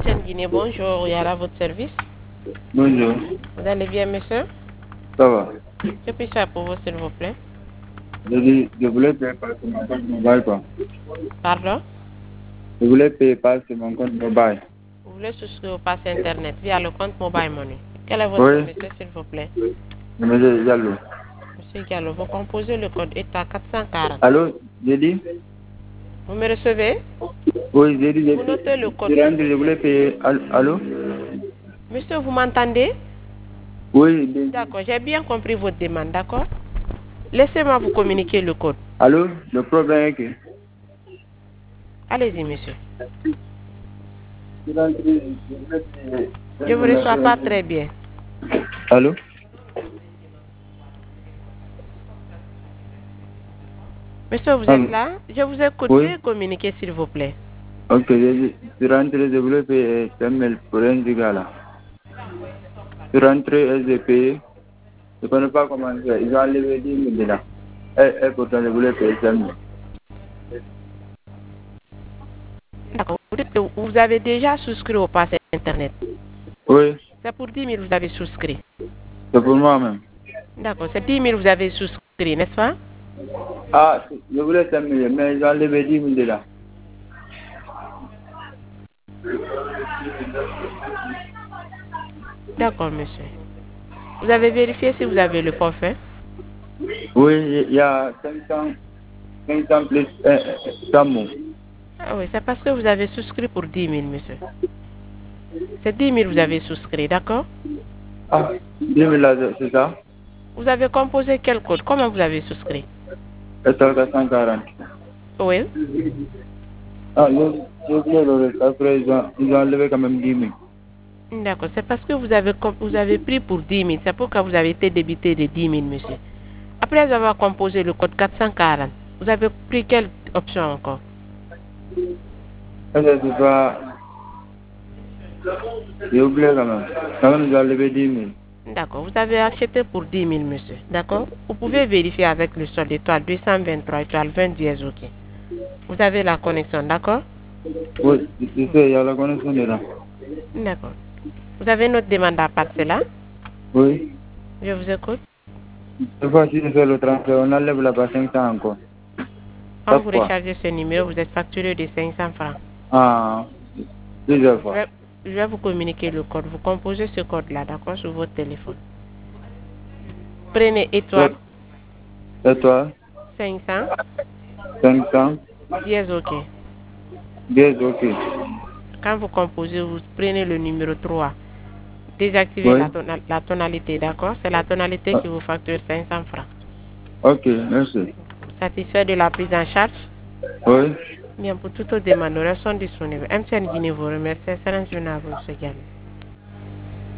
MTN Guinée, bonjour, il y a là votre service. Bonjour. Vous allez bien, monsieur? Ça va. Que puis-je faire pour vous, s'il vous plaît? Je voulais payer par mon compte mobile, quoi. Pardon? Je voulais payer par mon compte mobile. Vous voulez souscrire au pass Internet via le compte Mobile Money. Quel est votre Oui. nom, monsieur, s'il vous plaît? Monsieur Diallo. Monsieur Gallo, vous composez le code ETA 440. Allô, j'ai dit? Vous me recevez? Oui, j'ai dit. Vous notez le code. Je voulais payer. Allô? Monsieur, vous m'entendez? Oui. D'accord, j'ai bien compris votre demande, d'accord? Laissez-moi vous communiquer le code. Allô? Le problème est que... Allez-y, monsieur. Je Je ne vous reçois pas très bien. Allô? Monsieur, vous êtes là? Je vous écoute. Oui. Veuillez communiquer, s'il vous plaît. Ok, je suis rentré, je voulais payer 5 000 pour un giga là. Je suis rentré, j'ai payé. Je ne connais pas comment faire. Ils ont enlevé 10 000 là. Et pourtant, je voulais payer 5 000. D'accord. Vous dites que vous avez déjà souscrit au pass Internet. Oui, C'est pour 10 000 que vous avez souscrit. c'est pour moi-même. D'accord, c'est 10 000 que vous avez souscrit, n'est-ce pas? Ah, je voulais 5 000, mais ils ont enlevé 10 000 là. D'accord, monsieur. Vous avez vérifié si vous avez le forfait? Oui, il y a 500 plus 100 mots. Ah oui, c'est parce que vous avez souscrit pour 10 000, monsieur. C'est 10 000 que vous avez souscrit, d'accord? Ah, 10 000 là, c'est ça? Vous avez composé quel code? Comment vous avez souscrit? C'est 440. Oui. Ah, je voulais le reste. Après, ils ont enlevé quand même 10 000. D'accord, c'est parce que vous avez pris pour 10 000. C'est pourquoi vous avez été débité de 10 000, monsieur. Après avoir composé le code 440, vous avez pris quelle option encore? Ça, c'est pas... J'ai oublié quand même. Quand même, ils ont enlevé 10 000. D'accord, vous avez acheté pour 10 000, monsieur. D'accord? Vous pouvez vérifier avec le solde étoile 223 étoile 20 dièse, ok. Vous avez la connexion, d'accord? Oui, je sais, il y a la connexion dedans. D'accord. Vous avez une autre demande à part cela? Oui. Je vous écoute. Cette fois-ci, je fais le transfert. On enlève la 500 encore. Quand vous Chaque fois. rechargez ce numéro, vous êtes facturé de 500 francs. Ah, plusieurs fois. Je vais vous communiquer le code. Vous composez ce code-là, d'accord, sur votre téléphone. Prenez étoile Étoile 500 500 dièse, ok. 10, ok. Quand vous composez, vous prenez le numéro 3. Désactivez Oui. la tonalité, d'accord? C'est la tonalité Ah, qui vous facture 500 francs. ok, merci. Satisfait de la prise en charge? Oui. Bien, pour toute autre demande, nous restons disponibles. MTN Guinée vous remercie. Excellente journée à vous, M. Gallo.